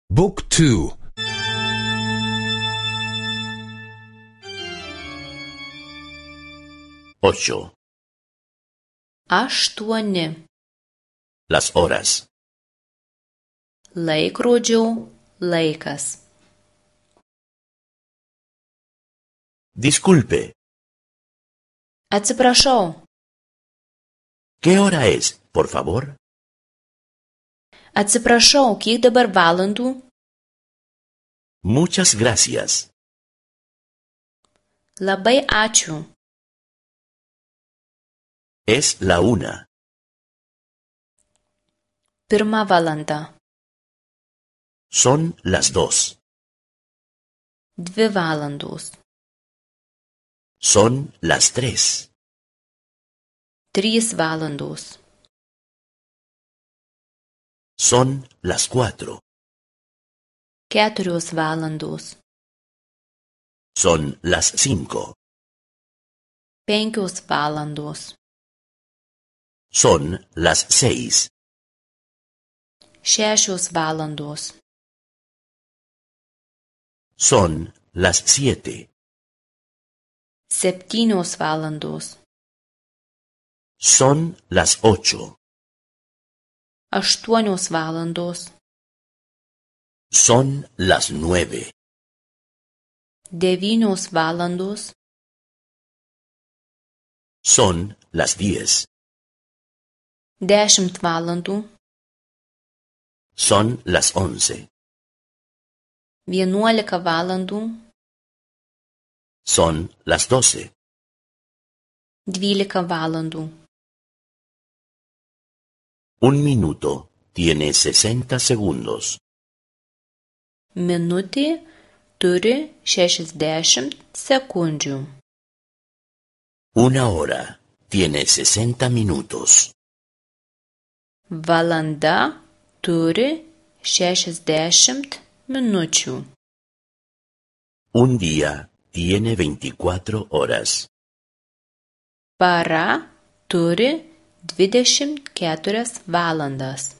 Book 2. 8. 8. Las horas. Laikrodžio laikas. Disculpe, Atsiprašau, ¿qué hora es, por favor? kiek dabar valandų? Muchas gracias. Labai ačiū. Es la 1. 1 valanda. Son las 2. 2 valandos. Son las 3. 3 valandos. Son las 4. 4 valandos. Son las 5. 5 valandos. Son las 6. 6 valandos. Son las 7. 7 valandos. Son las 8. 8 valandos. Son las 9. 9 valandos. Son las 10. 10 valandų. Son las 11. 11 valandų. Son las 12. 12 valandų. Un minuto tiene 60 segundos. Minutė turi 60 sekundžių. Una hora tiene 60 minutos. Valanda turi 60 minučių. Un día tiene 24 horas. Para turi 24 valandas.